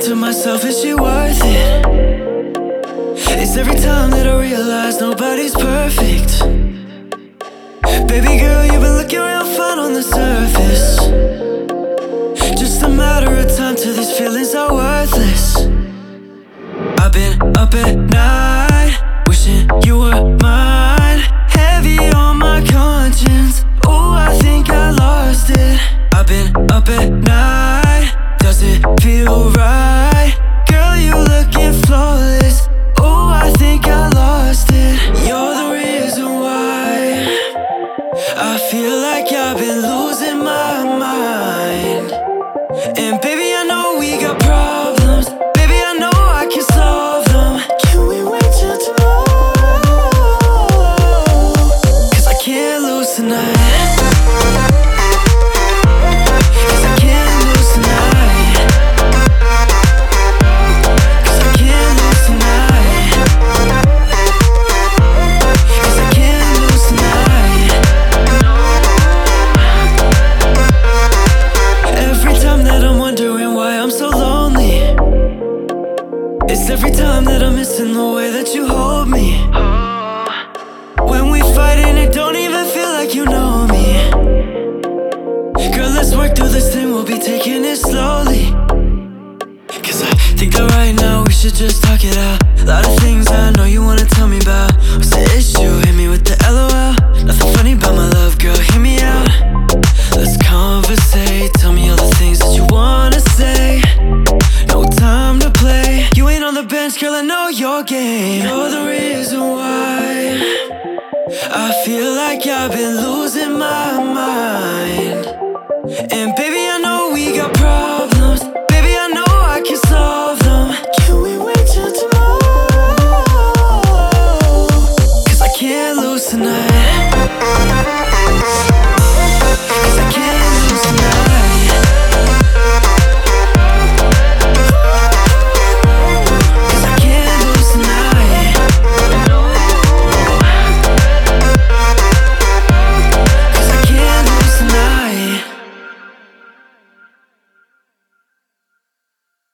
to myself, is she worth it? It's every time that I realize nobody's perfect. Baby girl, you've been looking real fine on the surface. Just a matter of time till these feelings are worthless. I've been up at night, wishing you were mine. Heavy on my conscience, ooh, I think I lost it. I've been up at night, does it feel right? Girl, you looking flawless, ooh, I think I lost it. You're the reason why I feel like I've been losing my mind. And baby, I know we got problems. Baby, I know I can solve them. Can we wait till tomorrow? 'Cause I can't lose tonight. It's every time that I'm missing the way that you hold me. When we fight and it don't even feel like you know me. Girl, let's work through this thing, we'll be taking it slowly. 'Cause I think that right now we should just talk it out. A lot of things I know you wanna tell me about. What's the issue? Hit me with the LOL. Nothing funny about my love, girl, hear me out. Let's conversate, tell me all the things that you wanna say. No time to play, you ain't on the bench, girl, I know your game. You're the reason why I feel like I've been losing my mind. And baby,